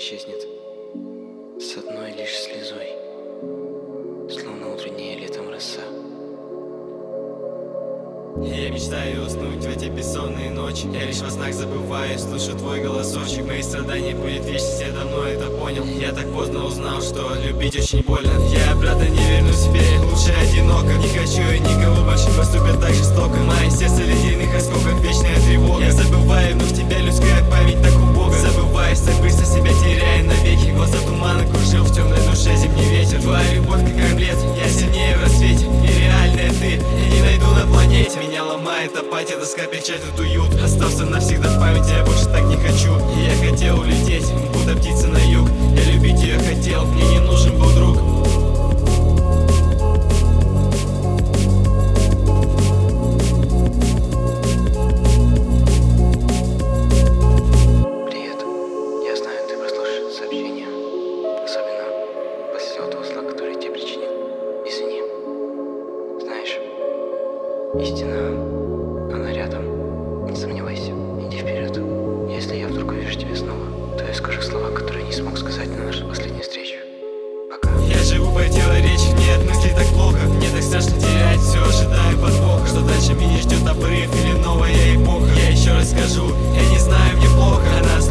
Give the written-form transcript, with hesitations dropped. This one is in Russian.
исчезнет с одной лишь слезой, словно утренняя летом роса. Я мечтаю уснуть в эти бессонные ночи. Я лишь во снах забываю, слышу твой голосочек. Мои страдания будет вечность, я давно это понял. Я так поздно узнал, что любить очень больно. Я обратно не вернусь теперь, лучше одиноко. Не хочу я никого больше, поступят так жестоко. Мое сердце в ледяных осколках, вечная тревога. Я забываю, но в тебя людская память так убога. Забываешь так быстро, себя теряя навеки. Глаза тумана кружил, в темной душе зимний ветер. Твоя любовь как омлет, я сильнее в рассвете. Нереальная ты, я не найду на планете. Меня ломает апатия, тоска печалит уют. Остался навсегда в памяти, я больше так не хочу. И я хотел улететь, будто птица на юг. Я любить ее хотел, мне не нужен был друг. Привет. Я знаю, ты прослушаешь это сообщение. Особенно после того зла, который я тебе причинил. Извини. Знаешь, истина, она рядом. Не сомневайся, иди вперед. Если я вдруг увижу тебя снова, то я скажу слова, которые не смог сказать на нашей последней встрече. Пока. Я живу противоречий, мне от мыслей так плохо. Мне так страшно терять все, ожидаю подвоха. Что дальше меня ждет обрыв или новая эпоха. Я еще раз скажу, я не знаю, мне плохо. Она